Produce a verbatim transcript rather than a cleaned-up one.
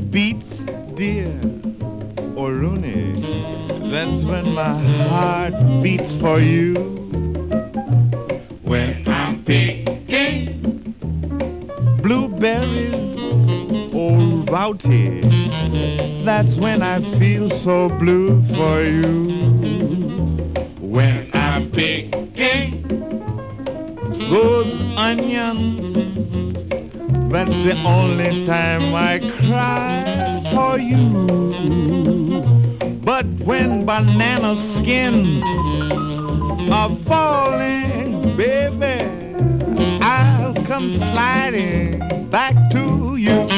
beats, dear, or Rooney, that's when my heart beats for you. When I'm picking blueberries or rowdy, that's when I feel so blue for you. When I'm picking those onions, that's the only time I cry for you. But when banana skins are falling, baby, I'll come sliding back to you.